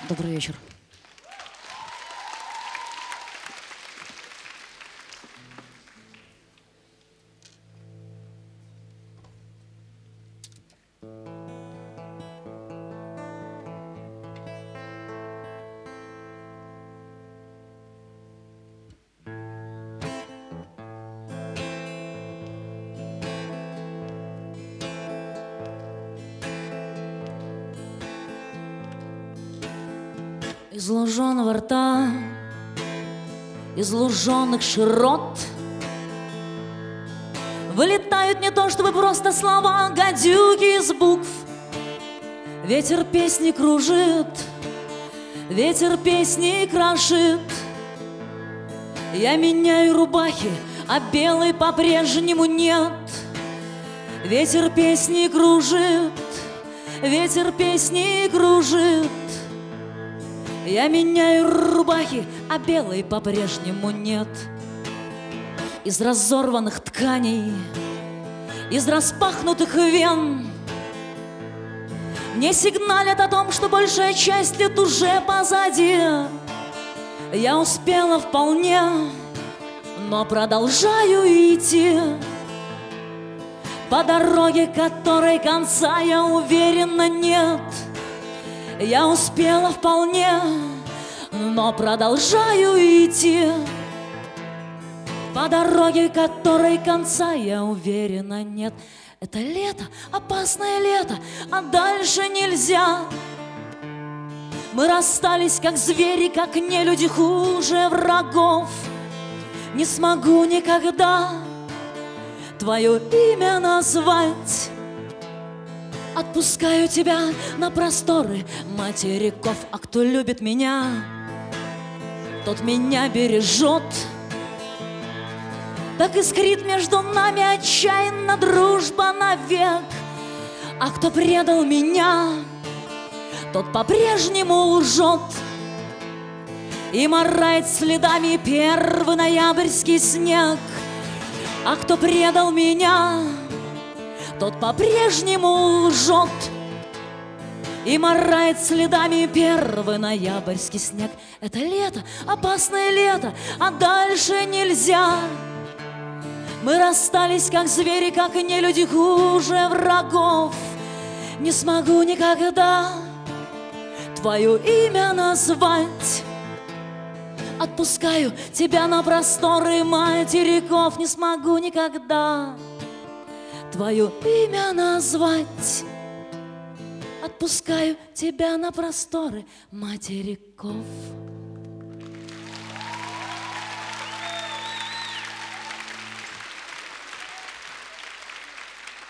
Добрый вечер. Из луженого рта, из луженых широт вылетают не то чтобы просто слова, гадюки из букв. Ветер песни кружит, ветер песни крошит. Я меняю рубахи, а белой по-прежнему нет. Ветер песни кружит, ветер песни кружит. Я меняю рубахи, а белой по-прежнему нет. Из разорванных тканей, из распахнутых вен мне сигналят о том, что большая часть лет уже позади. Я успела вполне, но продолжаю идти по дороге, которой конца, я уверена, нет. Я успела вполне, но продолжаю идти по дороге, которой конца, я уверена, нет. Это лето, опасное лето, а дальше нельзя. Мы расстались, как звери, как нелюди, хуже врагов. Не смогу никогда твое имя назвать. Отпускаю тебя на просторы материков. А кто любит меня, тот меня бережет. Так искрит между нами отчаянно дружба навек. А кто предал меня, тот по-прежнему лжет и марает следами первый ноябрьский снег. А кто предал меня, тот по-прежнему лжет и марает следами первый ноябрьский снег. Это лето, опасное лето, а дальше нельзя. Мы расстались, как звери, как нелюди, хуже врагов. Не смогу никогда твое имя назвать. Отпускаю тебя на просторы материков. Не смогу никогда твое имя назвать. Отпускаю тебя на просторы материков.